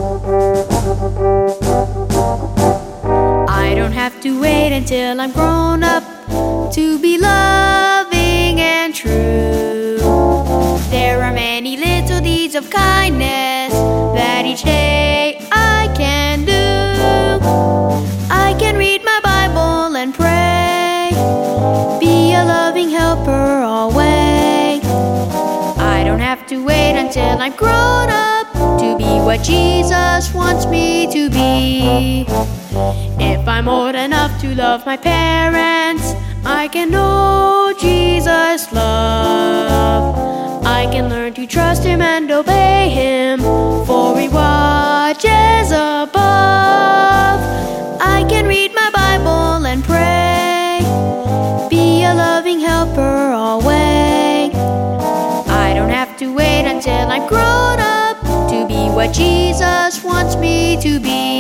I don't have to wait until I'm grown up to be loving and true. There are many little deeds of kindness that each day I can do. I can read my Bible and pray, be a loving helper always. I don't have to wait until I'm grown up to be what Jesus wants me to be. If I'm old enough to love my parents, I can know Jesus' love. I can learn to trust Him and obey Him, for He watches above. I can read my Bible and pray, be a loving helper always. I don't have to wait until I'm grown up to be what Jesus wants me to be.